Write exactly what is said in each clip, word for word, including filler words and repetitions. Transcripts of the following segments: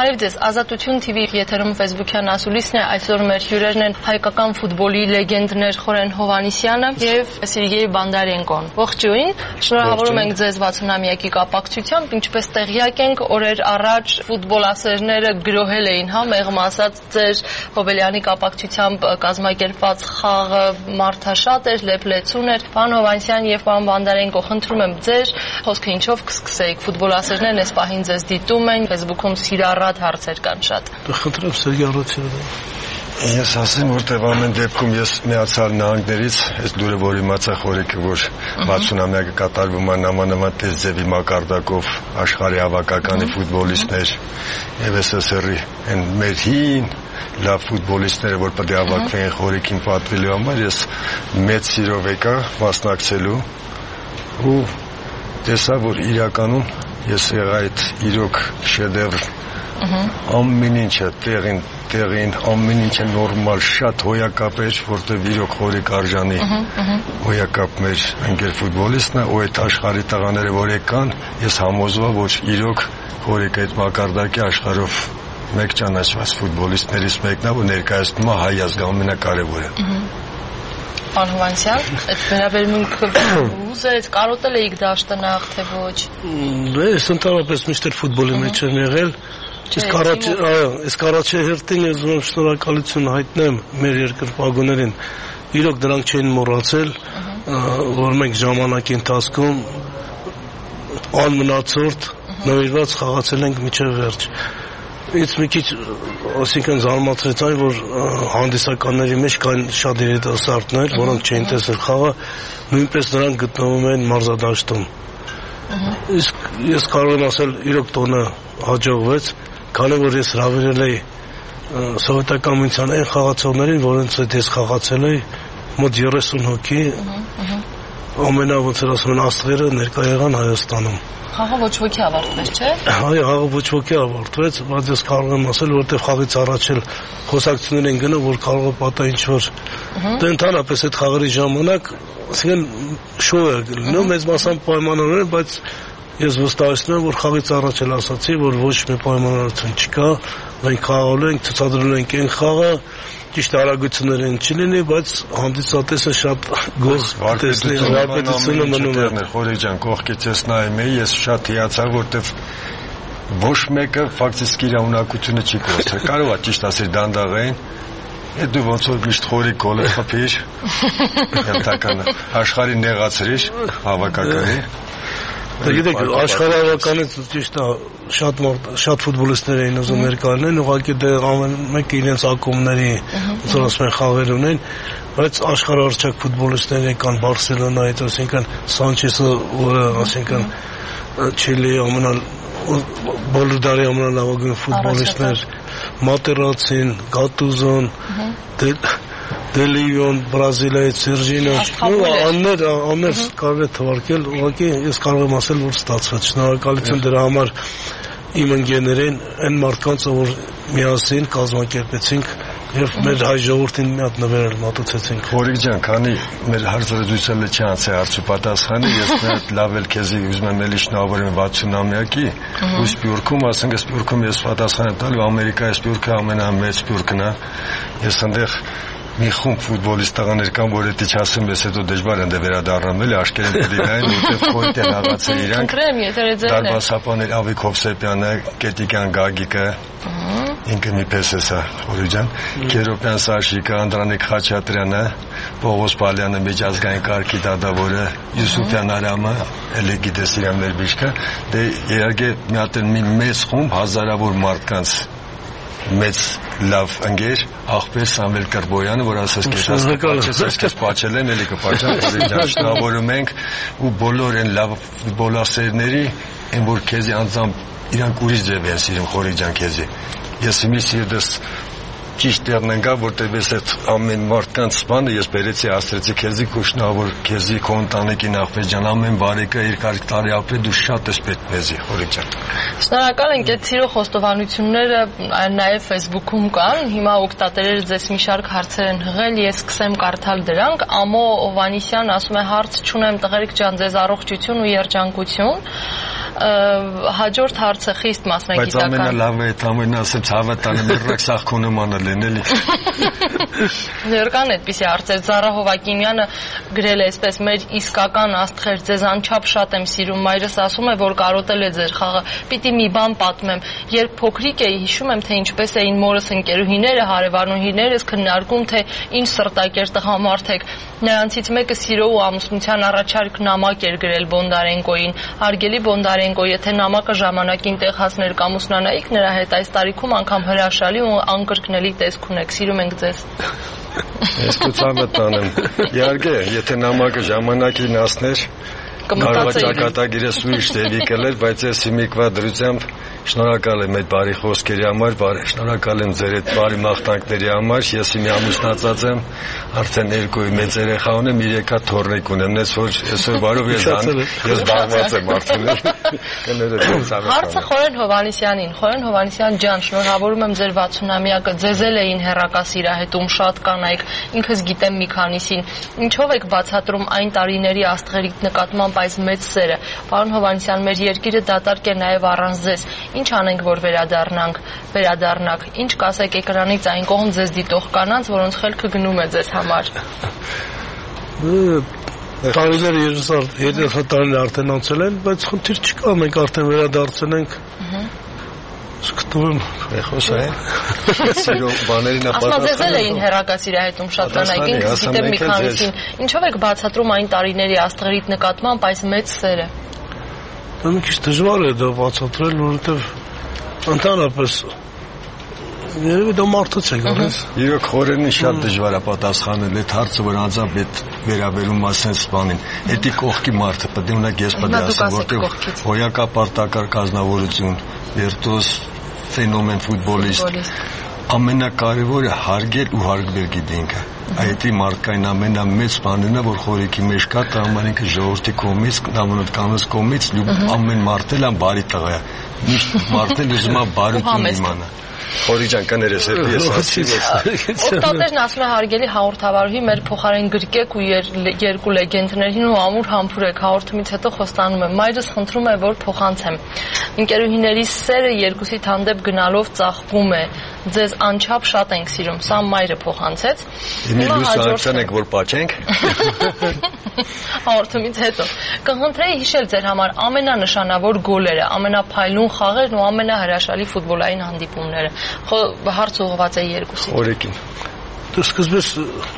Բարև ձեզ, Ազատություն թի վի եթերում Facebook-յան ասուլիսն է, այսօր մեր հյուրերն են հայկական ֆուտբոլի լեգենդներ Խորեն Հովհաննիսյանը եւ Սերգեյ Բոնդարենկոն։ Ողջույն, շնորհավորում ենք ձեզ վաթսունամյակի կապակցությամբ, ինչպես տեղյակ ենք, օրեր առաջ ֆուտբոլասերները գրոհել էին, հա, մեղմ ասած, ձեր Հոբելյանի կապակցությամբ կազմակերպված խաղը մարդաշատ էր, լեփլեցուն էր։ Պարոն Հովհաննիսյան եւ պարոն Բոնդարենկո, խնդրում եմ ձեր խոսքը ինչով կսկսեիք, ֆուտբոլասերներն այս պահին ձեզ դիտում են, Facebook-ում սիրառատ հարցեր կան շատ։ Խնդրեմ Սերգեյ առաջինը։ Ես ասեմ, որտեղ ամեն դեպքում ես միացյալ նահանգներից այս լուրը, որ իմացա խորիկը, որ վաթսունամյակը կատարվում է նամանավան տեսձևի մակարդակով աշխարհի հավաքականի ֆուտբոլիստներ եւ էս էս эр-ի այն մեր հին լավ ֆուտբոլիստները, որ պետք է հավաքվեն խորիկին պատվելու համար, ես մեծ սիրով եկա մասնակցելու ու տեսա, որ իրականում ես եղա այդ իրոք շեդևր ամեն ինչը տեղին տեղին ամեն ինչը նորմալ շատ հոյակապ էր, որտեղ իրոք խորիկ արժանի հոյակապ մեր ընկեր ֆուտբոլիստն է, ու այդ աշխարհի տղաները որ եկան, ես համոզվա, որ իրոք խորիկ այդ մակարդակի աշխարհով մեկ ճանաչված ֆուտբոլիստներից մեկն է, որ ներկայացնում է հայ ազգի ամենակարևորը։ Պարոն Հովհաննիսյան, այդ վերաբերմունքը ուզեց, կարոտել էիք դաշտանախ, թե ոչ։ Ես ընդհանրապես միշտ ֆուտբոլի մեջ եմ եղել։ Ես կարաչի հերթին ես ում շնորհակալություն հայտնեմ մեր երկրպագուներին։ Իրոք դրանք չէին մոռացել, որ մենք ժամանակի ընթացքում անմնացորդ նվիրված խաղացել ենք մինչև վերջ։ Ինձ մի քիչ, ասինքն զարմացրեց այն, որ հանդիսականների մեջ կան շատ երիտասարդներ, որոնք չէին տեսել խաղը, նույնպես նրանք գտնվում են մարզադաշտում։ Իսկ ես կարող եմ ասել, իրոք տոնը հաջողվեց, քանի որ ես հրավիրել էի սովետական միության այն խաղացողներին, որոնց հետ ես խաղացել էի, մոտ երեսուն հոգի, ամենա ոնց որ ասում են աստղերը ներկա եղան Հայաստանում։ Խաղը ոչ ոքի ավարտվեց, չէ՞։ Այո, խաղը ոչ ոքի ավարտվեց, բայց ես կարող եմ ասել, որտեղ խաղից առաջ էլ խոսակցություններ են գնում, որ կարող է պատահ ինչ-որ։ Դե ընդհանրապես այդ խաղերի ժամանակ, ասենք շոու է լինում, մեծ մասամբ պայմանավորվել, բայց ես վստահեցնում եմ, որ խաղից առաջ էլ ասացի, որ ոչ մի պայմանավորություն չկա, մենք խաղալու ենք, ցուցադրելու ենք այն խաղը, ճիշտ արագություններ են չի լինի, բայց հանդիսատեսը շատ գոհ տեսնի, վարպետությունը մնում է։ Խորիկ ջան, կողքից ես նայում էի, ես շատ հիացա, որտեվ ոչ մեկը ֆակտիսկի իր ունակությունը չի կորցրել։ Կարող է ճիշտ ասել դանդաղային, այդ դու ոնց որ միշտ խորիկ գոլը խփիր, հերթական աշխարհին նեղացրիր, հավաքականի։ Գիտեք, աշխարհավականից ճիշտ է, շատ շատ ֆուտբոլիստներ էին ուզում ներկայանալ, ուղղակի դե ամեն մեկը իրենց ակումբների, ոնց որ ասում են, խաղեր ունեն, բայց աշխարհարչակ ֆուտբոլիստներ կան Բարսելոնայից, ասինքն Սանչեսը, որը ասինքն Չիլիի ամենա բոլոր դարի ամենալավագույն ֆուտբոլիստներ, Մատերացին, Գատուզոն, Դելիոն, Բրազիլիայից Սերժինո, աններ, աններ կարող է թվարկել, ուղղակի ես կարող եմ ասել, որ ստացվեց։ Շնորհակալություն դրա համար իմ ընկերներին, այն մարդկանց, որ միասին կազմակերպեցինք եւ մեր հայ ժողովրդին մի հատ նվեր մատուցեցինք։ Խորիկ ջան, քանի մեր հարցազրույցը չի անցել հարցու պատասխանը, ես մի հատ լավ էլ քեզի ուզում եմ էլի շնորհավորեմ վաթսունամյակի, ու Սպյուրքում, ասենք Սպյուրքում ես պատասխան եմ տալու, Ամերիկայի Սպյուրքը ամենամեծ Սպյուրքն է։ Ես այնտեղ մի խումբ ֆուտբոլիստ տղաներ կան, որ դա չասեմ, ես հետո դժվար եմ դե վերադառնամ, էլի աշկերեն դիգային, որտեղ խոյտ են աղացել իրանք։ Ընկրեմ, եթե ձերն է։ Դարբասապաներ Ավիկ Հովսեփյանը, Կետիկյան Գագիկը, ինքը մի պես էսա, Խորիկ ջան, Քերոպյան Սաշիկը, Անդրանիկ Խաչատրյանը, Պողոս Պալյանը, միջազգային կարգի դատավորը, Յուսուփյան Արամը, էլի գիտես իրան մեր բիշկը, դե իհարկե մի հատ մի մեծ խումբ հազարավոր մարդկանց մեծ լավ ընկեր աղբեր Սամվել Կրբոյանը, որ ասես կես պաչել են, էլի կպաչան, շնորհավորում ենք ու բոլոր այն լավ ֆուտբոլասերների, այն որ քեզի անձամբ իրանք ուրիշ ձև են սիրում, Խորիկ ջան, քեզի։ Ես մի սիրտս ճիշտ տեղն ընկա, որտեղ ես այդ ամեն մարդկանց բանը ես բերեցի, ասացի քեզի քո շնորհավոր, քեզի քո ընտանիքի նախվեջ ջան, ամեն բարեկա երկար տարի ապրի, դու շատ ես պետք մեզի, Խորիկ ջան։ Շնորհակալ ենք, այդ սիրո խոստովանությունները նաև Facebook-ում կան, հիմա օգտատերերը ձեզ մի շարք հարցեր են հղել, ես սկսեմ կարդալ դրանք։ Ամո Հովհաննիսյան ասում է հարց չունեմ, տղերիկ ջան, ձեզ առողջություն ու երջանկություն։ Հաջորդ հարցը խիստ մասնագիտական։ Բայց ամենալավը այդ ամենը ասեմ ցավը տանը մերրակ սախքոնոմանը լինելի։ Ներկան այդպիսի հարցեր Զարա Հովակիմյանը գրել է այսպես մեր իսկական աստղեր ձեզ անչափ շատ եմ սիրում մայրս ասում է որ կարոտել է ձեր խաղը պիտի մի բան պատմեմ երբ փոքրիկ էի հիշում եմ թե ինչպես էին մորս ընկերուհիները հարևանուհիներս քննարկում թե ինչ սրտակեր տղամարդ եք նրանցից մեկը սիրո ու ամուսնության առաջարկ նամակ էր գրել Բոնդարենկոին Արգելի Բոնդարենկո եթե նամակը ժամանակին տեղ հասներ կամ ուսնանայիք նրա հետ այս տարիքում անգամ հրաշալի ու անկրկնելի տեսք ունեք սիրում ենք ձեզ Ես ցույցը տանեմ իհարկե եթե նամակը ժամանակին հասներ կարող է ճակատագիրը սույժ դեպի կլեր բայց ես հիմիկվա դրությամբ շնորհակալ եմ այդ բարի խոսքերի համար, շնորհակալ եմ ձեր այդ բարի մաղթանքների համար։ Ես իմ ամուսնացած եմ, արդեն երկու մեծ երեխա ունեմ, երեք հատ թոռնիկ ունեմ, ես որ այսօր բարով ես ես զբաղված եմ արդեն։ Հարցը Խորեն Հովհաննիսյանին, Խորեն Հովհաննիսյան ջան, շնորհավորում եմ ձեր վաթսունամյակը, ձեզ էլ էին հեռակասիրահետում, շատ կանայք, ինքս գիտեմ մի քանիսին։ Ինչով եք բացատրում այն տարիների աստղերի նկատմամբ այս մեծ սերը։ Պարոն Հովհաննիսյան, մեր երկիրը դատարկ է նաև առանց ձեզ։ Ինչ անենք, որ վերադառնանք, վերադառնանք։ Ինչ կասեք էկրանից այն կողմ ձեզ դիտող կանանց, որոնց խելքը գնում է ձեզ համար։ Տարիները երես տարիներ արդեն անցել են, բայց խնդիր չկա, մենք արդեն վերադարձել ենք։ Սկտում եմ խոսա է։ Սիրո բաներին ապա ձեզ էլ էին հեռակասիրահետում շատ կանայք, ինքս գիտեմ մի քանիսին։ Ինչով եք բացատրում այն տարիների աստղերից նկատմամբ այս մեծ սերը։ Դա մի քիչ դժվար է դա բացատրել, որովհետև ընդհանրապես երևի դա մարդուց է գալիս։ Իրոք Խորենին շատ դժվար է պատասխանել այդ հարցը, որ անձամբ այդ վերաբերում ասենց բանին։ Էդի կողքի մարդը պետք է ունենա ես պետք է ասեմ, որտեղ հոյակապարտակար կազմավորություն, Վերտոս ֆենոմեն ֆուտբոլիստ ամենակարևորը հարգել ու հարգվել գիտենք։ Այդի մարդկային ամենամեծ բանն է, որ խորիկի մեջ կա, տղամանինքը ժողովրդի կողմից, նամոնոտկանոց կողմից ամեն մարդ էլ բարի տղա է։ Միշտ մարդ էլ ուզում է բարություն իմանա։ Խորի ջան կներես էլի ես ասում եմ։ Օգտատերն ասում է հարգելի հաղորդավարուհի մեր փոխարեն գրկեք ու երկու լեգենդներին ու ամուր համբուրեք հաղորդումից հետո խոստանում եմ մայրս խնդրում է որ փոխանցեմ ընկերուհիների սերը երկուսի հանդեպ գնալով ծաղկում է ձեզ անչափ շատ ենք սիրում սա մայրը փոխանցեց հիմա հաջորդն եք որ պաչենք հաղորդումից հետո կխնդրեի հիշել ձեր համար ամենանշանավոր գոլերը ամենափայլուն խաղերն ու ամենահրաշալի ֆուտբոլային հանդիպումները հարց ուղղված է երկուսին օրեկին դու սկզբից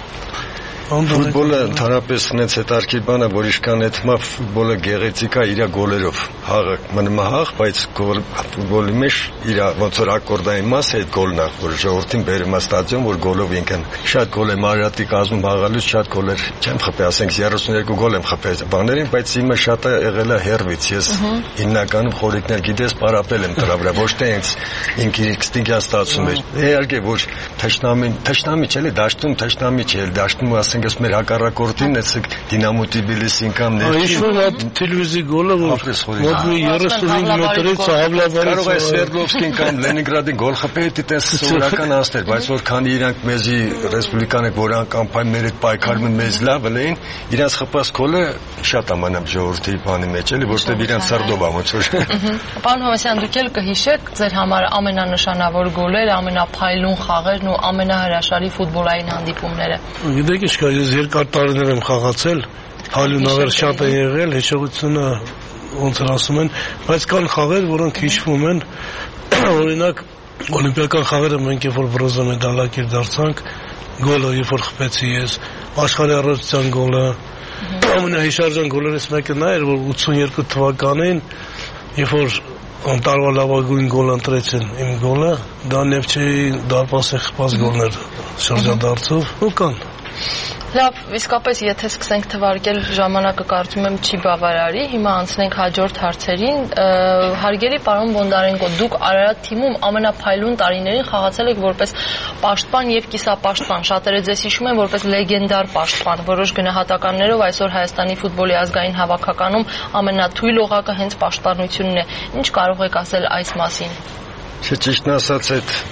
Ֆուտբոլը ընդհանրապես ունեց այդ արկի բանը, որ իշքան այդ մա ֆուտբոլը գեղեցիկ է իր գոլերով։ Հաղը մնում է հաղ, բայց ֆուտբոլի մեջ իր ոնց որ ակորդային մասը այդ գոլն է, որ ժողովրդին բերում է ստադիոն, որ գոլով ինքն շատ գոլ է Մարիատի կազմում հաղալուց շատ գոլեր չեմ խփել, ասենք երեսունյոթ գոլ եմ խփել բաներին, բայց իմը շատ է եղել է հերվից։ Ես հիմնականում խորիկներ գիտես պարապել եմ դրա վրա, ոչ թե ինձ ինքնիստինգյա ստացում էր։ Իհարկե որ թշնամին, թշնամի չէ, դաշտում թշնամի չէ, դաշտում ասենք ես մեր հակառակորդին էսեք Դինամո Թբիլիսին կամ ներքին։ Իշուն այդ տելևիզի գոլը որ մոտ մի երեսունհինգ մետրից Ահավլավարից կարող է Սվերդլովսկին կամ Լենինգրադի գոլ խփել, դիտես սովորական աստեր, բայց որ քանի իրանք մեզի ռեսպուբլիկանեք որ անկամփայն մեր այդ պայքարում մեզ լավ էին, իրանց խփած գոլը շատ ամանամ ժողովրդի բանի մեջ էլի, որտեղ իրանք սրդով ա ոնց որ։ Պարոն Հովհաննիսյան, դուք էլ կհիշեք ձեր համար ամենանշանավոր գոլերը, ամենափայլուն խաղերն ու ամենահրաշալի ֆուտբոլային հանդիպումները։ Գիտեք ինչ կա, ես երկար տարիներ եմ խաղացել, հալյունավեր շատ են եղել, հիշողությունը ոնց որ ասում են, բայց կան խաղեր, որոնք հիշվում են, օրինակ օլիմպիական խաղերը մենք երբ որ բրոնզե մեդալակիր դարձանք, գոլը երբ որ խփեցի ես, աշխարհի առաջնության գոլը, ամենահիշարժան գոլերից մեկը նա էր, որ ութսունյոթ թվականին, երբ որ տարվա լավագույն գոլ ընտրեցին իմ գոլը, դա Նևչեի դարպասի խփած գոլներ շրջադարձով, ու կան։ Լավ, իսկապես եթե սկսենք թվարկել ժամանակը կարծում եմ չի բավարարի, հիմա անցնենք հաջորդ հարցերին։ Հարգելի պարոն Բոնդարենկո, դուք Արարատ թիմում ամենափայլուն տարիներին խաղացել եք որպես պաշտպան եւ կիսապաշտպան։ Շատերը ձեզ հիշում են որպես լեգենդար պաշտպան։ Որոշ գնահատականներով այսօր Հայաստանի ֆուտբոլի ազգային հավաքականում ամենաթույլ օղակը հենց պաշտպանությունն է։ Ինչ կարող եք ասել այս մասին։ Չէ, ճիշտն ասած այդ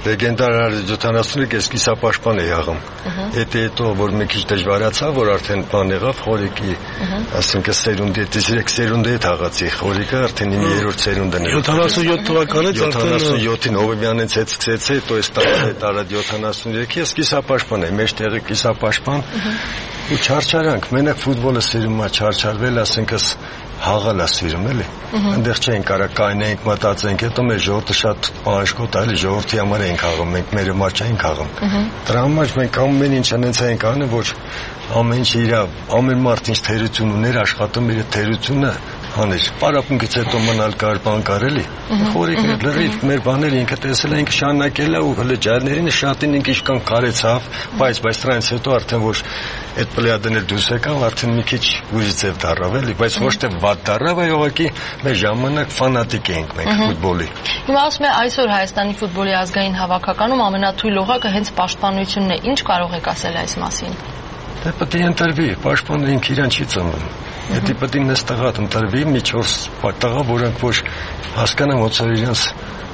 Լեգենդար յոթանասունը ես կիսապաշտպան էի աղում։ Հետո հետո որ մի քիչ դժվարացավ, որ արդեն բան եղավ, խորիկի, ասինքն սերունդի, դիսրեք սերունդի հետ աղացի, խորիկը արդեն իմ երրորդ սերունդն էր։ յոթանասունյոթ թվականից արդեն յոթանասունյոթին Հովևյանից հետ սկսեցի, հետո այս տարի յոթանասուներեքի ես կիսապաշտպան եմ, մեջտեղի կիսապաշտպան։ Ու չարչարանք, մենակ ֆուտբոլը սիրում ա չարչարվել, ասինքն հաղալա սիրում էլի։ Այնտեղ չէին կարա կայնենք, մտածենք, հետո մեր ժողովուրդը շատ բաշխոտ այլ ժողովրդի համար ենք աղում, մենք մեր համար չենք աղում։ Դրա համար մենք ամեն ինչ այնց ենք անում, որ ամեն ինչ իր ամեն մարդ ինչ թերություն ուներ, աշխատում իր թերությունը հաներ։ Պարապմունքից հետո մնալ կար բան կար էլի։ Խորիկը լրիվ մեր բաները ինքը տեսել ենք շարունակել ու հələ ջարներին շատին ինքը իշքան կարեցավ, բայց բայց դրանից հետո արդեն որ այդ պլեադներ դուրս եկան, արդեն մի քիչ ուրիշ ձև դառավ էլի, բայց ոչ թե վատ դառավ, այլ ուղղակի մեր ժամանակ ֆանատիկ էինք մենք ֆուտբոլի։ Հիմա ասում եմ այսօր Հայաստանի ֆուտբոլի ազգային հավաքականում ամենաթույլ օղակը հենց պաշտպանությունն է։ Ինչ կարող եք ասել այս մասին։ Դե պետք է ընտրվի, պաշտպանը ինքը իրան չի ծնվում։ Եթե պետք է մեզ տղա ընտրվի, մի չորս տղա, որոնք որ հասկանան ոնց է իրենց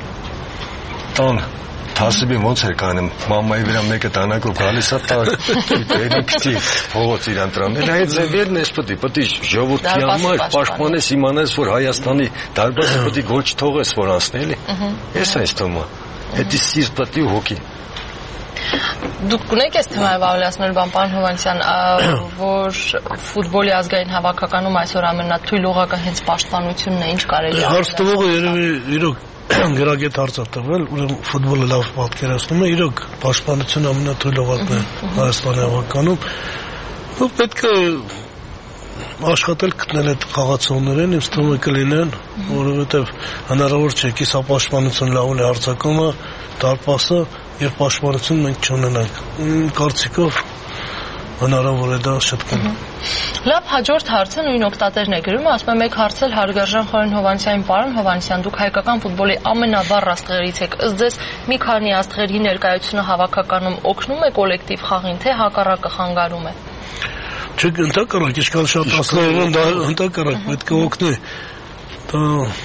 տան Հասիբի ոնց էր կանում, մամայի վրա մեկը տանակով գալիս է տար, դերիքտի փողոց իրան տրամել, այդ ձևերն էս պետք է, պետք է ժողովրդի համար պաշտպանես, իմանաս, որ Հայաստանի դարբասը պետք է ոչ թողես, որ անցնի, էլի։ Էս այս թոմը, դա սիրտ պետք է ու հոգի։ Դուք կունեք այս թեմայով ավելացնել բան, պարոն Հովհաննիսյան, որ ֆուտբոլի ազգային հավաքականում այսօր ամենաթույլ օղակը հենց պաշտպանությունն է, ինչ կարելի է։ Հարց տվողը երևի իրոք գրագետ հարց է տվել, ուրեմն ֆուտբոլը լավ պատկերացնում է, իրոք պաշտպանությունը ամենաթույլ օղակն է Հայաստանի հավաքականում։ Ու պետք է աշխատել գտնել այդ խաղացողներին, ինձ թվում է կլինեն, որովհետև հնարավոր չէ կիսապաշտպանություն լավն է հարձակումը, դարպասը եւ պաշտպանություն մենք չունենանք։ Կարծիքով հնարավոր է դա շտկել։ Լավ, հաջորդ հարցը նույն օգտատերն է գրում, ասում եմ եք հարցել հարգարժան Խորեն Հովհաննիսյանին, պարոն Հովհաննիսյան, դուք հայկական ֆուտբոլի ամենավառ աստղերից եք, ըստ ձեզ մի քանի աստղերի ներկայությունը հավաքականում օգնում է կոլեկտիվ խաղին, թե հակառակը խանգարում է։ Չէ, ընդհակառակ, իշքան շատ աստղեր են, դա ընդհակառակ պետք է օգնի։ Դա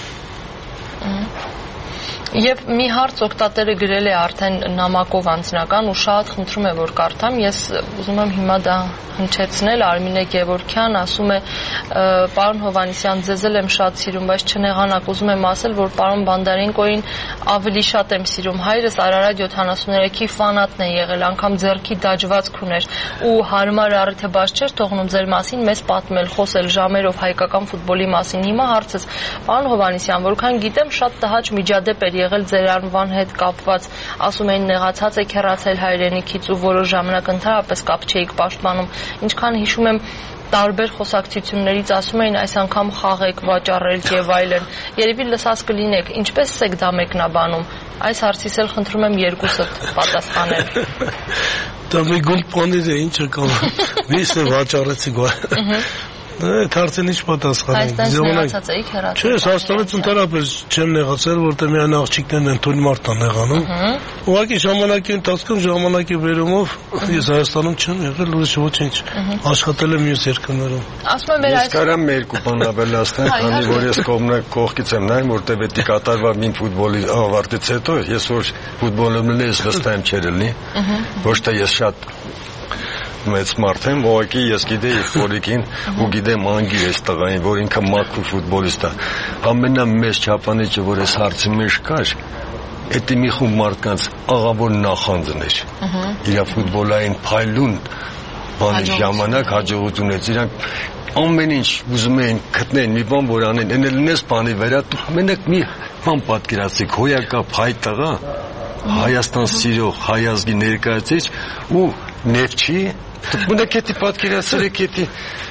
Եվ մի հարց օգտատերը գրել է արդեն նամակով անձնական ու շատ խնդրում է որ կարդամ, ես ուզում եմ հիմա դա հնչեցնել, Արմինե Գևորգյան ասում է պարոն Հովհաննիսյան, ձեզ էլ եմ շատ սիրում, բայց չնեղանաք, ուզում եմ ասել, որ պարոն Բանդարենկոին ավելի շատ եմ սիրում, հայրս Արարատ յոթանասուներեքի ֆանատն է եղել, անգամ ձեռքի դաջվածք ուներ ու հարմար առիթը բաց չէր թողնում ձեր մասին մեզ պատմել, խոսել ժամերով հայկական ֆուտբոլի մասին։ Հիմա հարցս, պարոն Հովհաննիսյան, որքան գիտեմ, շատ տհաճ միջադեպ էր եղել ձեր անվան հետ կապված, ասում էին նեղացած եք հեռացել հայրենիքից ու որոշ ժամանակ ընդհանրապես կապ չէիք պաշտպանում, ինչքան հիշում եմ տարբեր խոսակցություններից ասում էին այս անգամ խաղ եք վաճառել եւ այլն, երևի լսած կլինեք, ինչպես եք դա մեկնաբանում, այս հարցից էլ խնդրում եմ երկուսդ պատասխանել։ Դա մի գունդ բաներ է, ինչ է կանում, միշտ է վաճառեցի գա։ Այդ հարցին ինչ պատասխանենք։ Հայաստանից նեղացած էիք հեռացել։ Չէ, Հայաստանից ընդհանրապես չեմ նեղացել, որտեղ միայն աղջիկներն են թույլ մարդ են նեղանում։ Ուղղակի ժամանակի ընթացքում ժամանակի վերումով ես Հայաստանում չեմ եղել, ուրիշ ոչինչ։ Աշխատել եմ մյուս երկրներում։ Ասում եմ մեր այս կարամ երկու բան ավելացնել, քանի որ ես կողմնա կողքից եմ նայում, որտեղ պետք է կատարվա մին ֆուտբոլի ավարտից հետո, ես որ ֆուտբոլում ես վստահ եմ չեր լինի, ոչ թե ես շատ մեծ մարդ եմ, ուղղակի ես գիտեի ֆորիկին ու գիտեմ անգիր այս տղային, որ ինքը մաքուր ֆուտբոլիստ է։ Ամենամեծ չափանիշը, որ այս հարցի մեջ կար, դա մի խումբ մարդկանց աղավոր նախանձն էր։ Իր ֆուտբոլային փայլուն բանի ժամանակ հաջողությունից իրանք ամեն ինչ ուզում էին գտնել մի բան, որ անեն, այն լինես բանի վրա, մենակ մի բան պատկերացրեք, հոյակապ հայ տղա, Հայաստան սիրող հայ ազգի ներկայացուցիչ ու նեֆչի Մենակ էդի պատկերացրեք էդի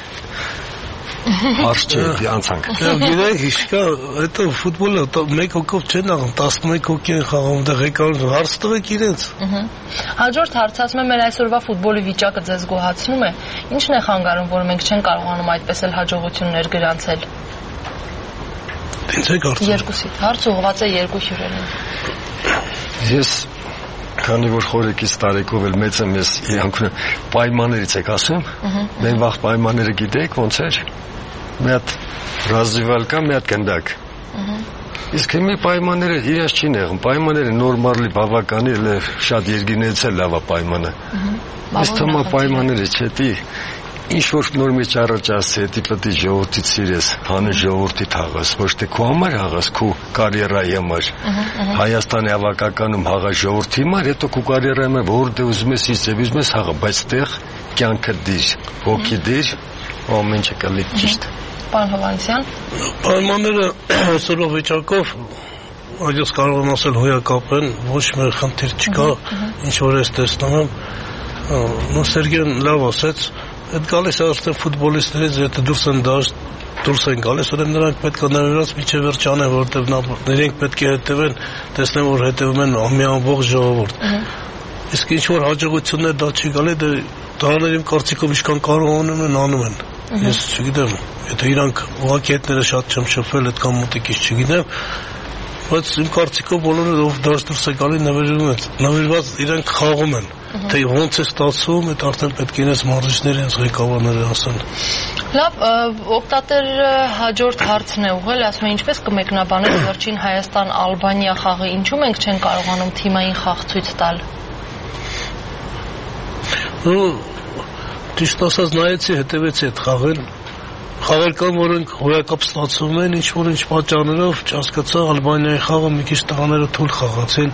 հարց չէ, անցանք։ Գիտեք, իշկա, հետո ֆուտբոլը մեկ հոգով չեն աղում, տասնմեկ հոգի են խաղում, դա ղեկավար հարց տվեք իրենց։ Հաջորդ հարց, ասում եմ, մեր այսօրվա ֆուտբոլի վիճակը ձեզ գոհացնում է, ինչն է խանգարում, որ մենք չենք կարողանում այդպես էլ հաջողություններ գրանցել։ Ինչ է կարծում։ Երկուսիդ հարց ուղղված է երկու հյուրերին։ Ես քանի որ խորեկից տարեկով էլ մեծ եմ, ես իրանք պայմաններից եք ասում, մենք վաղ պայմանները գիտեք ոնց էր, մի հատ ռազիվալ կա, մի հատ գնդակ, Իսկ հիմա պայմանները իրաց չի նեղում, պայմանները նորմալի բավականի էլ շատ երկիներից էլ լավ է պայմանը։ Իսկ թվում է պայմանները չէ, ինչ որ նոր մեջ առաջ ասի, դի պետք է ժողովրդից սիրես, հանուն ժողովրդի հաղաս, ոչ թե քո համար հաղաս, քո կարիերայի համար։ Հայաստանի հավաքականում հաղաս ժողովրդի համար, հետո քո կարիերայի համար որտեղ ուզում ես իսկ ուզում ես հաղա, բայց տեղ կյանքը դիր, հոգի դիր, ամեն ինչը կլի ճիշտ։ Պարոն Հովհաննիսյան, պայմանները այսօրվա վիճակով այդպես կարող եմ ասել հոյակապ են, ոչ մի խնդիր չկա, ինչ որ ես տեսնում եմ, նո Սերգեյն լավ ասեց, այդ գալիս է արդեն ֆուտբոլիստներից, եթե դուրս են դաշտ, դուրս են գալիս, ուրեմն նրանք պետք է ներած միջև վերջ անեն, որովհետև նրանք պետք է հետևեն, տեսնեն, որ հետևում են մի ամբողջ ժողովուրդ։ Իսկ ինչ որ հաջողություններ դա չի գալի, դրաներ իմ կարծիքով ինչքան կարող անում են, անում են։ Ես չգիտեմ, եթե իրանք ուղղակի հետները շատ չեմ շփվել, այդքան մոտիկից չգիտեմ, բայց իմ կարծիքով բոլորը ով դաշտ դուրս է գալի նվիրված իրանք խաղում են։ Թե ոնց է ստացվում, այդ արդեն պետք է իրենց մարզիչները, իրենց ղեկավարները ասեն։ Լավ, օգտատեր հաջորդ հարցն է ուղղել, ասում է ինչպես կմեկնաբանեք վերջին Հայաստան-Ալբանիա խաղը, ինչու մենք չենք կարողանում թիմային խաղ ցույց տալ։ Ու ճիշտ ասած նայեցի, հետևեցի այդ խաղին։ Խաղեր կան, որոնք հոյակապ ստացվում են, ինչ որ ինչ պատճառներով չհասկացա, Ալբանիայի խաղը մի քիչ տղաները թույլ խաղացին։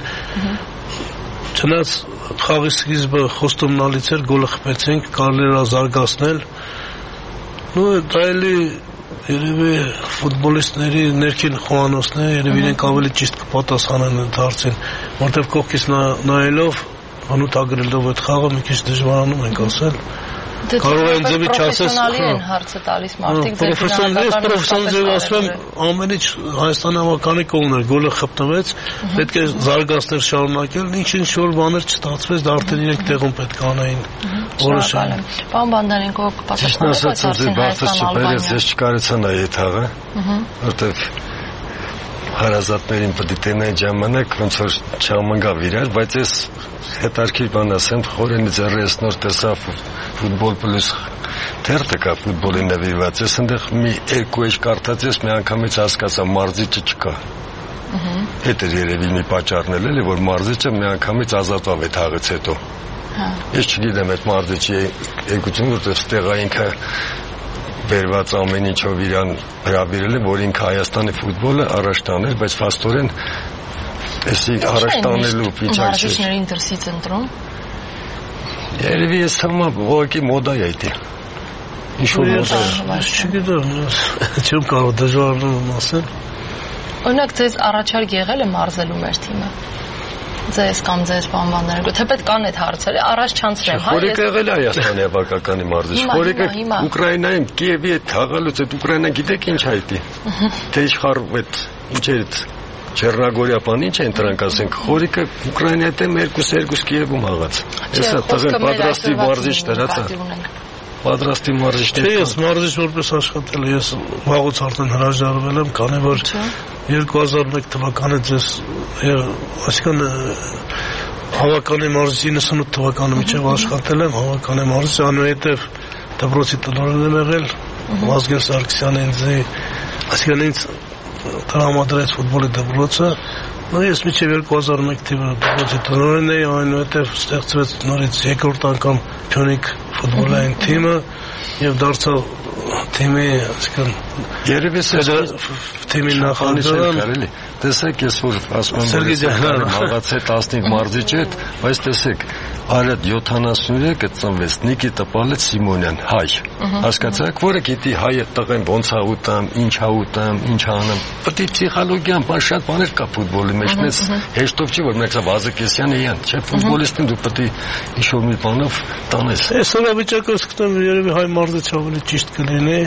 Չնայած խաղի սկիզբը խոստումնալից էր, գոլը խփեցինք, կարելի էր զարգացնել։ Ու դա էլի երևի ֆուտբոլիստների ներքին խոհանոցները երևի իրենք ավելի ճիշտ կպատասխանեն այդ հարցին, որտեղ կողքից նայելով, անուտագրելով այդ խաղը մի քիչ դժվարանում ենք ասել։ Կարող են ձևի չասես հարցը տալիս մարդիկ պրոֆեսիոնալ ասում ամեն ինչ Հայաստանի հավաքանի կողմն էր, գոլը խփնվեց, պետք է զարգացնել շարունակել, ինչ-ինչ որ բաներ չստացվեց, դա արդեն իրենք տեղում պետք է անային։ Որոշել են։ Պարոն Բանդարենկո, կպատասխանեք Հայաստան-Ալբանիա։ Ես չկարեցա նայել այդ խաղը, որտեղ հարազատներին պետք է տենային ժամանակ ոնց որ չամանգավ իրար, բայց ես հետարքիր բան ասեմ, խորենի ձեռես նոր տեսա ֆուտբոլ պլյուս թերթը կա ֆուտբոլի նվիրված, ես ընդեղ մի երկու էջ կարդաց ես մի անգամից հասկացա մարզիչը չկա։ Հետ էր երևի մի պատճառն էլ էլի, որ մարզիչը մի անգամից ազատվավ այդ հաղից հետո։ Ես չգիտեմ այդ մարզիչի երկություն, որտեղ ստեղա ինքը վերված ամեն ինչով իրան հրավիրել է, որ ինքը Հայաստանի ֆուտբոլը առաջ տաներ, բայց փաստորեն էսի առաջ տանելու վիճակ չէ։ Մարզիչներին դրսից ընտրում։ Երևի ես թվում եմ ուղղակի մոդա է դա։ Ինչ որ մոդա է։ Չգիտեմ, չեմ կարող դժվարանում ասել։ Օրինակ ձեզ առաջարկ եղել է մարզելու մեր թիմը։ Ձեզ կամ ձեզ պարոն Բանդարենկո, թեպետ կան այդ հարցերը, առաջ չանցրեմ, հա։ Խորիկը եղել է Հայաստանի հավաքականի մարզիչ։ Խորիկը Ուկրաինայում Կիևի հետ թաղալուց այդ Ուկրաինան գիտեք ինչ հայտի։ Թե իշխար այդ ինչեր Չեռնագորիա բան ինչ են դրանք ասենք, Խորիկը Ուկրաինայի դեմ երկու-երկու Կիևում հաղաց։ Հեսա տղեն պատրաստի մարզիչ դրածա։ Պատրաստի մարզիչներ։ Չէ, ես մարզիչ որպես աշխատել եմ, ես վաղուց արդեն հրաժարվել եմ, քանի որ երկու հազար մեկ թվականից ես այսինքն հավաքանի մարզիչ իննսունութ թվականը միջև աշխատել եմ, հավաքանի մարզիչ, անուհետև դպրոցի տնօրեն եմ եղել, Վազգեն Սարգսյանը ինձ այսինքն ինձ տրամադրեց ֆուտբոլի դպրոցը, նույն ես միջև երկու հազար մեկ թվականը դպրոցի տնօրեն էի, այնուհետև ստեղծվեց նորից երկրորդ անգամ Փյունիկ ֆուտբոլային թիմը եւ դարձավ թիմի, այսինքն երևի թիմի նախագահը տեսեք ես որ ասում եմ մաղացե տասնհինգ մարզիչ հետ, բայց տեսեք Արեդ յոթանասունյակը ծնվեց Նիկիտա Պալետ Սիմոնյան, հայ։ Հասկացաք, որը գիտի հայը տղեն ոնց ա ուտամ, ինչ ա ուտամ, ինչ անեմ։ Պետք է պսիխոլոգիան բան շատ բաներ կա ֆուտբոլի մեջ, մեծ հեշտով չի որ մեկը Վազգեսյանը իան, չէ, ֆուտբոլիստին դու պետք է ինչ-որ մի բանով տանես։ Այս հնավիճակը սկսեմ երևի հայ մարզիչ ավելի ճիշտ կլինի։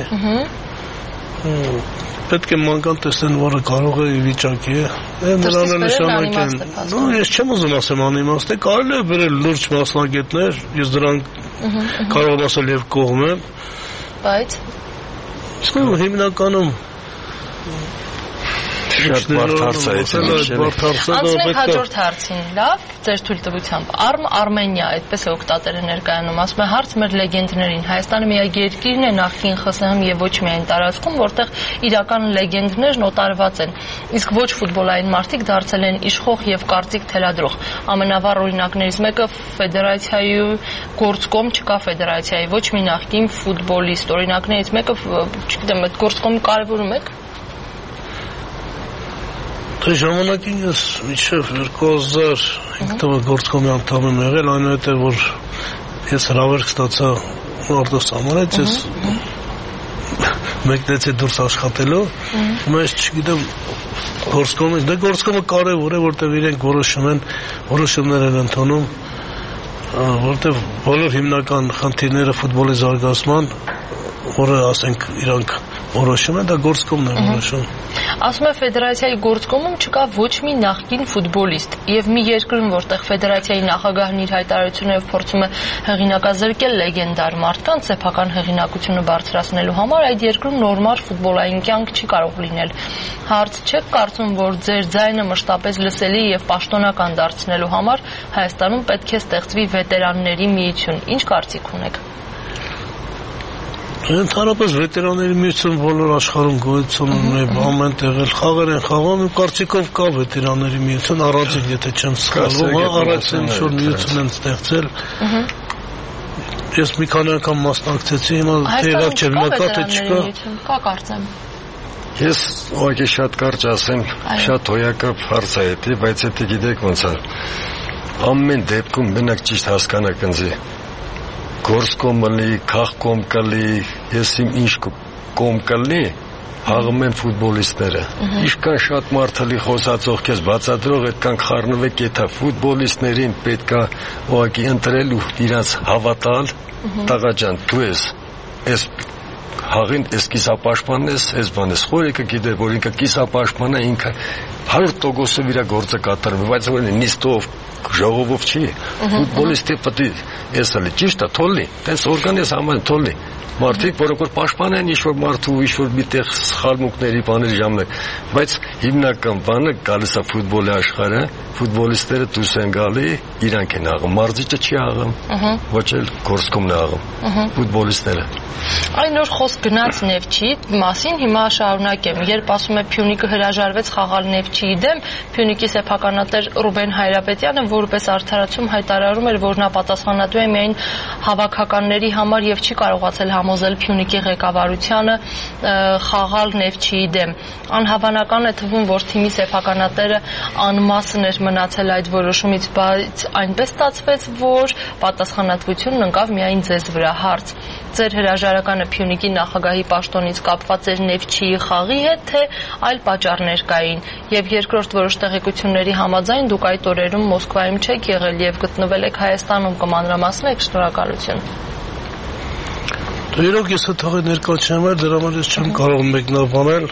Պետք է մանկան տեսնեն, որը կարող է վիճակի է։ Նրան էլ նշանակեն։ Նո, ես չեմ ուզում ասեմ անիմաստ է, կարելի է բերել լուրջ մասնագետներ, ես դրանք կարող եմ ասել եւ կողմ եմ։ Բայց հիմնականում Շատ բարդ հարց է դա։ Անցնենք հաջորդ հարցին, լավ, ձեր թույլտվությամբ։ Արմ Արմենիա, այդպես է օկտատերը ներկայանում, ասում է հարց մեր լեգենդներին։ Հայաստանը միակ երկիրն է նախկին ԽՍՀՄ եւ ոչ միայն տարածքում, որտեղ իրական լեգենդներն օտարված են, իսկ ոչ ֆուտբոլային մարդիկ դարձել են իշխող եւ կարծիք թելադրող։ Ամենավառ օրինակներից մեկը ֆեդերացիայի գործկոմ չկա ֆեդերացիայի ոչ մի նախկին ֆուտբոլիստ։ Օրինակներից մեկը, չգիտեմ, այդ գործկոմը կարևորում եք։ Դե ժամանակին ես մինչև երկու հազար հինգ թվականի գործկոմի անդամ եմ եղել, այնուհետև որ ես հրավերք ստացա Արտոս Սամարից, ես մեկնեցի դուրս աշխատելու, ես չգիտեմ գործկոմից, դե գործկոմը կարևոր է, որտեղ իրենք որոշում են, որոշումներ են ընդունում, որտեղ բոլոր հիմնական խնդիրները ֆուտբոլի զարգացման, որը ասենք իրանք որոշում են, դա գործկոմն է որոշում։ Ասում է ֆեդերացիայի գործկոմում չկա ոչ մի նախկին ֆուտբոլիստ եւ մի երկրում, որտեղ ֆեդերացիայի նախագահն իր հայտարարություններով փորձում է հեղինակազրկել լեգենդար մարդկանց սեփական հեղինակությունը բարձրացնելու համար, այդ երկրում նորմալ ֆուտբոլային կյանք չի կարող լինել։ Հարց չեք կարծում, որ ձեր ձայնը մշտապես լսելի եւ պաշտոնական դարձնելու համար Հայաստանում պետք է ստեղծվի վետերանների միություն։ Ինչ կարծիք ունեք։ Ընդհանրապես վետերանների միություն բոլոր աշխարհում գոյություն ունի, ամեն տեղ էլ խաղեր են խաղում, կարծիքով կա վետերանների միություն, առանցին եթե չեմ սխալվում, առաջին ինչ-որ միություն են ստեղծել։ Ես մի քանի անգամ մասնակցեցի, հիմա տեղակ չէ, հիմա կա թե չկա։ Կա կարծեմ։ Ես ուղղակի շատ կարճ ասեմ, շատ հոյակապ հարց է դա, բայց եթե գիտեք ոնց է։ Ամեն դեպքում մենակ ճիշտ հասկանաք ինձ գործկոմ կլի, քաղկոմ կլի, ես իմ ինչ կոմ կլի, հաղում են ֆուտբոլիստները։ Ինչքան շատ մարդալի խոսածող քեզ բացատրող, այդքան խառնվեք, եթե ֆուտբոլիստներին պետքա ուղղակի ընտրել ու իրաց հավատալ, տղա ջան, դու ես, ես հաղին ես կիսապաշտպանն ես, ես բան ես, խորեկը գիտեր, որ ինքը կիսապաշտպան է, ինքը հարյուր տոկոսով իր գործը կատարում, բայց որ նիստով ժողովով չի, ֆուտբոլիստի պետք է ես էլի ճիշտ է թոլի, տես օրգանիզ ամեն թոլի, մարդիկ, որոնք որ պաշտպան են ինչ-որ մարդու, ինչ-որ միտեղ սխալմունքների բաների ժամանակ, բայց հիմնական բանը գալիս է ֆուտբոլի աշխարհը, ֆուտբոլիստները դուրս են գալի, իրանք են աղում, մարզիչը չի աղում, ոչ էլ գործկոմն է աղում, ֆուտբոլիստները։ Այն որ խոսք գնաց Նեֆչի մասին, հիմա շարունակեմ, երբ ասում է Փյունիկը հրաժարվեց խաղալ Նեֆչիի դեմ, Փյունիկի սեփականատեր Ռուբեն Հայրապետյանը որպես արդարացում հայտարարում էր, որ նա պատասխանատու է միայն հավաքականների համար եւ չի կարողացել համոզել Փյունիկի ղեկավարությանը խաղալ Նեֆչիի դեմ։ Անհավանական է թվում, որ թիմի սեփականատերը անմասն էր մնացել այդ որոշումից, բայց այնպես ստացվեց, որ պատասխանատվությունն ընկավ միայն ձեզ վրա։ Հարց. Ձեր հրաժարականը Փյունիկի նախագահի պաշտոնից կապված էր Նեֆչիի խաղի հետ, թե այլ պատճառներ կային, եւ երկրորդ որոշ տեղեկությունների համաձայն դուք այդ օրերում Մոսկվայում չեք եղել եւ գտնվել եք Հայաստանում, կմանրամասնեք, շնորհակալություն։ Դե իրոք ես այդ թողի ներկա չեմ ել, դրա համար ես չեմ կարող մեկնաբանել։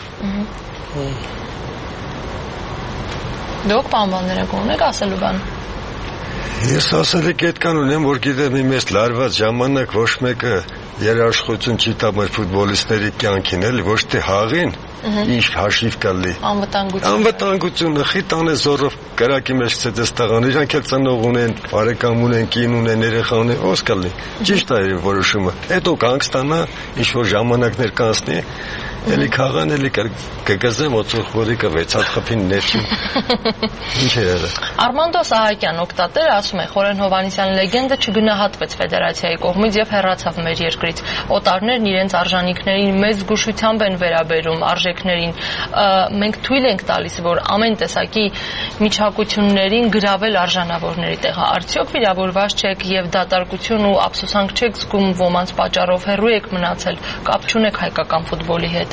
Դուք բանբանները կունեք ասելու բան։ Ես ասել եք այդքան ունեմ, որ գիտեմ իմ ես լարված ժամանակ ոչ մեկը երաշխություն չի տա մեր ֆուտբոլիստների կյանքին, էլի ոչ թե հաղին, ինչ հաշիվ կլի։ Անվտանգություն։ Անվտանգությունը խիտան է զորով կրակի մեջ ցեցես տղան, իրանք էլ ծնող ունեն, բարեկամ ունեն, կին ունեն, երեխա ունեն, ո՞ս կլի։ Ճիշտ է որոշումը։ Հետո կանգստանա, ինչ որ ժամանակներ կանցնի, էլի քաղան, էլի կգզեմ օծող խորիկը վեցած խփին ներքին։ Ինչ է եղել։ Արմանդո Սահակյան օկտատերը ասում է, Խորեն Հովհաննիսյանի լեգենդը չգնահատվեց ֆեդերացիայի կողմից եւ հեռացավ մեր երկրից։ Օտարներն իրենց արժանինքներին մեծ զգուշությամբ են վերաբերում, արժեքներին։ Մենք թույլ ենք տալիս, որ ամեն տեսակի միջակություններին գրավել արժանավորների տեղը։ Արդյոք վիրավորված չեք եւ դատարկություն ու ափսոսանք չեք զգում ոմանց պատճառով հեռու եք մնացել, կապ չունեք հայկական ֆուտբոլի հետ։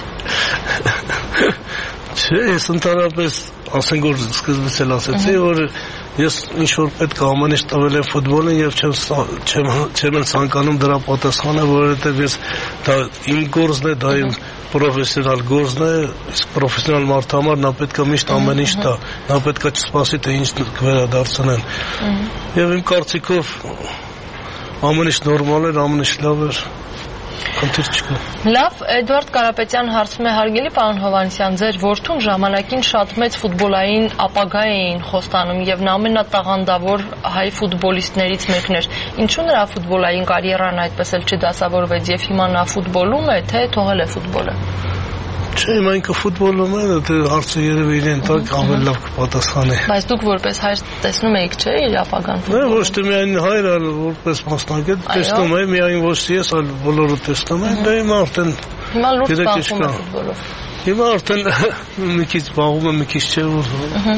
Չէ, ես ընդհանրապես ասենք որ սկզբից էլ ասացի, որ ես ինչ որ պետք է ամեն ինչ տվել եմ ֆուտբոլին եւ չեմ չեմ չեմ ցանկանում դրա պատասխանը, որովհետեւ ես դա իմ գործն է, դա իմ պրոֆեսիոնալ գործն է, իսկ պրոֆեսիոնալ մարդու համար նա պետք է միշտ ամեն ինչ տա, նա պետք է չսպասի թե ինչ կվերադարձնեն։ Եվ իմ կարծիքով ամեն ինչ նորմալ էր, ամեն ինչ լավ էր։ խնդիր չկա։ Լավ, Էդվարդ Կարապետյան հարցում է հարգելի պարոն Հովհաննիսյան, ձեր որդուն ժամանակին շատ մեծ ֆուտբոլային ապագա էին խոստանում եւ նա ամենատաղանդավոր հայ ֆուտբոլիստներից մեկն էր։ Ինչու նրա ֆուտբոլային կարիերան այդպես էլ չդասավորվեց եւ հիմա նա ֆուտբոլում է, թե թողել է ֆուտբոլը։ Չէ, ինքը ֆուտբոլում է, դա հարցը երևի իրեն տակ ավելի լավ կպատասխանի։ Բայց դուք որպես հայր տեսնում եք, չէ՞, իր ապագան։ Չէ, ոչ թե միայն հայր, այլ որպես մասնագետ տեսնում եմ, միայն ոչ ես, այլ բոլորը տեսնում են, դա հիմա արդեն հիմա լուրջ զբաղվում է ֆուտբոլով։ Հիմա արդեն մի քիչ զբաղվում է, մի քիչ չէ որ։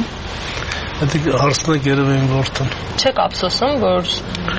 Դա հարցն է երևի իմ որդուն։ Չեք ափսոսում, որ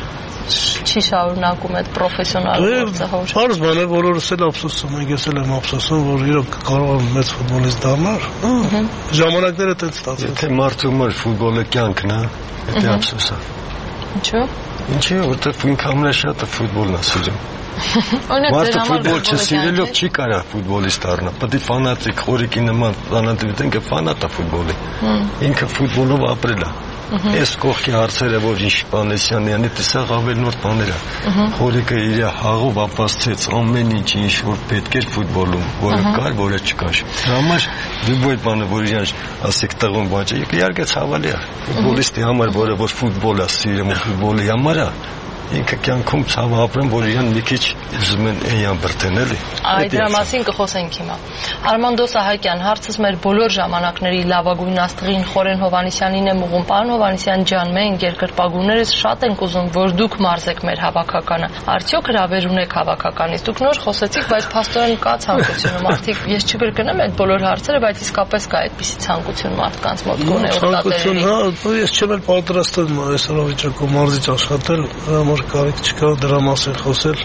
չի շարունակում այդ պրոֆեսիոնալ գործը հոր։ Հարց բան է, բոլորս էլ ափսոսում ենք, ես էլ եմ ափսոսում, որ իրոք կարող եմ մեծ ֆուտբոլիստ դառնալ։ Ժամանակները տենց ստացվեց։ Եթե մարդու համար ֆուտբոլը կյանքն է, դա ափսոս է։ Ինչու՞։ Ինչի, որտեղ ինքը ամենաշատը ֆուտբոլն է սիրում։ Օրինակ Մարդը ֆուտբոլ չսիրելով չի կարա ֆուտբոլիստ դառնալ։ Պետք է ֆանատիկ, խորիկի նման ֆանատիկ դենքը ֆանատ է ֆուտբոլի։ Ինքը ֆուտբոլով ապրել է։ Այս կողքի հարցերը որ Իշպանեսյանի տեսակ ավելի նոր բաներ է։ Խորիկը իր հաղով ապացուցեց ամեն ինչ ինչ որ պետք էր ֆուտբոլում, որը կար, որը չկար։ Դրա համար դու բանը որ իրան ասեք տղուն բաճը, իհարկե ցավալի է։ Ֆուտբոլիստի համար, որը որ ֆուտբոլ է սիրում, ֆուտբոլի համար է, ինքը կյանքում ցավ ապրում, որ իրան մի քիչ ուզում են էյան բրտեն էլի։ Այդ դրա մասին կխոսենք հիմա։ Արմանդո Սահակյան, հարցս մեր բոլոր ժամանակների լավագույն աստղին Խորեն Հովհաննիսյանին է ուղղում։ Պարոն Հովհաննիսյան ջան, մենք երկրպագուներս շատ ենք ուզում, որ դուք մարզեք մեր հավաքականը։ Արդյոք հրավեր ունեք հավաքականից։ Դուք նոր խոսեցիք, բայց փաստորեն կա ցանկություն։ Մարդիկ, ես չկրկնեմ այդ բոլոր հարցերը, բայց իսկապես կա այդպիսի ցանկություն մարդկանց մոտ գոնե օգտատերերի։ Հա, ես չեմ էլ պատրաստ եմ այս վիճակում մարզիչ աշխատել, կարիք չկա դրա մասին խոսել։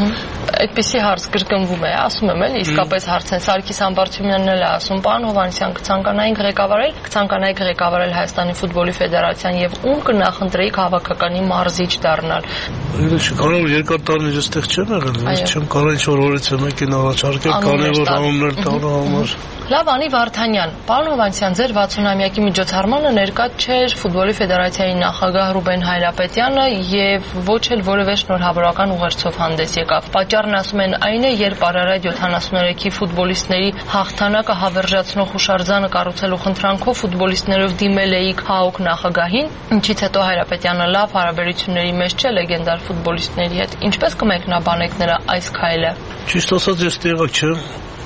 Այդպիսի հարց կրկնվում է, ասում եմ էլի, իսկապես հարց են։ Սարգիս Համբարձումյանն էլ է ասում, պարոն Հովհաննիսյան, կցանկանայինք ղեկավարել, կցանկանայինք ղեկավարել Հայաստանի ֆուտբոլի ֆեդերացիան եւ ում կնախընտրեիք հավաքականի մարզիչ դառնալ։ Ես կարող երկար տարիներ այստեղ չեմ եղել, ես չեմ կարող ինչ-որ օրից մեկին առաջարկել, քանի որ անուններ տալու համար։ Լավ, Անի Վարդանյան, պարոն Հովհաննիսյան, ձեր վաթսունամյակի միջոցառմանը ներկա չէր ֆուտբոլի ֆեդերացիայի նախագահ Ռուբեն Հայրապետյանը եւ ոչ էլ որևէ շնորհավորական ուղերձով հանդես եկավ։ Պատճառն ասում են այն է, երբ Արարատ յոթանասուներեքի ֆուտբոլիստների հաղթանակը հավերժացնող հուշարձանը կառուցելու խնդրանքով ֆուտբոլիստներով դիմել էիք ՀԱՕԿ նախագահին, ինչից հետո Հայրապետյանը լավ հարաբերությունների մեջ չէ լեգենդար ֆուտբոլիստների հետ։ Ինչպես կմեկնաբանեք նրա այս քայլը։ Ճիշտ ասած, ես տեղակ չեմ,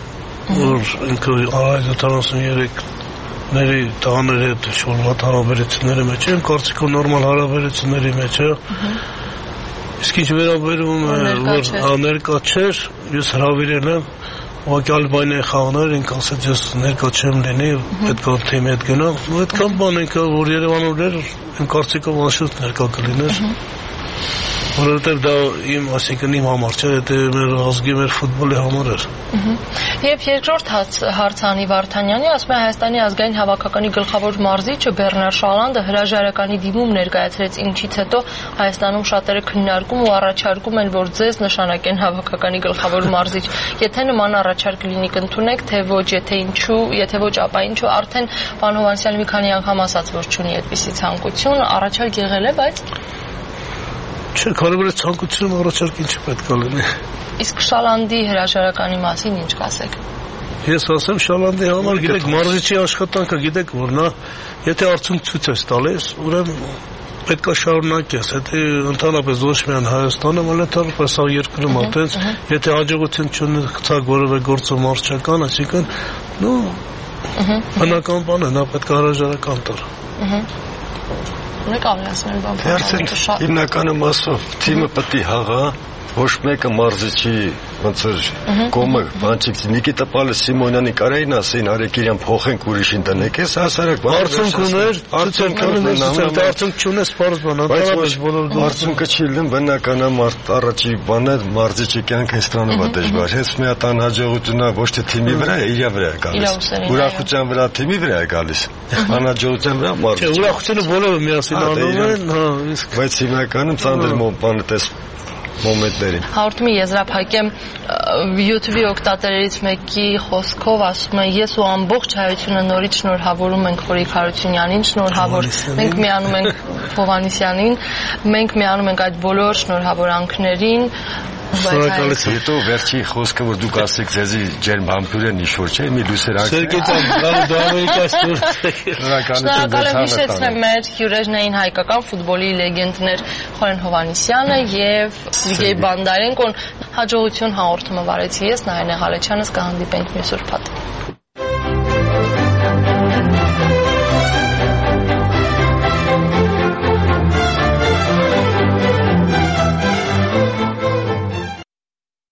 որ ինքը Արարատ յոթանասուներեք ների տղաների հետ շորմատ հարաբերությունների մեջ են, կարծիքով նորմալ հարաբերությունների մեջ է։ Իսկ ինչ վերաբերում է, որ ներկա չէր, ես հրավիրել եմ, ուղղակի Ալբանիայի խաղներ, ինքը ասաց ես ներկա չեմ լինի, պետք է թիմի հետ գնամ, ու այդքան բան ինքը, որ Երևանում էր, իմ կարծիքով անշուշտ ներկա կլիներ։ Որովհետև դա իմ, այսինքն իմ համար չէ, դա մեր ազգի, մեր ֆուտբոլի համար էր։ Եվ երկրորդ հարցը Անի Վարդանյանի, ասում է Հայաստանի ազգային հավաքականի գլխավոր մարզիչը Բեռնար Շալանդը հրաժարականի դիմում ներկայացրեց, ինչից հետո Հայաստանում շատերը քննարկում ու առաջարկում են, որ ձեզ նշանակեն հավաքականի գլխավոր մարզիչ։ Եթե նման առաջարկ լինի, կընդունեք, թե ոչ, եթե ինչու, եթե ոչ, ապա ինչու, արդեն պարոն Հովհաննիսյանը մի քանի անգամ ասաց, որ չունի այդպիսի ցանկություն, առաջարկ եղել է, բայց Չէ, կարևորը ցանկությունը առաջարկ ինչի պետք է լինի։ Իսկ Շալանդի հրաժարականի մասին ինչ կասեք։ Ես ասեմ Շալանդի համար, գիտեք, մարզիչի աշխատանքը, գիտեք, որ նա եթե արդյունք ցույց է տալիս, ուրեմն պետք է շարունակես, եթե ընդհանրապես ոչ միայն Հայաստանում, այլ ընդհանրապես ա երկրում այդպես, եթե հաջողություն չունի ցակ որևէ գործում մարզչական, այսինքն, նո բնական բան է, նա պետք է հրաժարական տար։ Ունեք ավելացնել բան։ Վերցրեք հիմնականում ասում, թիմը պետք է հաղա, ոչ մեկը մարզիչի ոնց որ կոմը բանջիկ Նիկիտա Պալը Սիմոնյանի կարային ասին Արեգիրյան փոխենք ուրիշին տնեք, ես հասարակ արդյունք ուներ, արդյունք ուներ, արդյունք չունես բարձ բան, անտարապես բոլոր արդյունքը չի լինում, բնական է մարդ առաջի բանը մարզիչի կյանքը ստրանով է դժվար, հենց մի հատ անհաջողությունն ոչ թե թիմի վրա է, իր վրա է գալիս։ Ուրախության վրա թիմի վրա է գալիս։ Անհաջողության վրա մարզիչի։ Չէ, ուրախությունը բոլորը միասին անում են, հա, իսկ բայց հիմնականում ցանդր բանը տես մոմենտներին։ Հաղորդումի եզրափակեմ YouTube-ի օգտատերերից մեկի խոսքով ասում է ես ու ամբողջ հայությունը նորից շնորհավորում ենք Խորիկ Հարությունյանին, շնորհավոր մենք միանում ենք Հովհաննիսյանին, մենք միանում ենք այդ բոլոր շնորհավորանքներին Շնորհակալություն։ Հետո վերջի խոսքը որ դուք ասեք ձեզի ջերմ համբույր են ինչ-որ չէ, մի լուսերակ։ Սերգեյ ջան, դու Ամերիկայից դուրս Շնորհակալ եմ հիշեցնեմ մեր հյուրերն էին հայկական ֆուտբոլի լեգենդներ Խորեն Հովհաննիսյանը եւ Սերգեյ Բանդարենկոն։ Հաջողություն հաղորդումը վարեցի ես Նայիրնե Ղալեչյանս, կհանդիպենք մյուս ուրբաթ։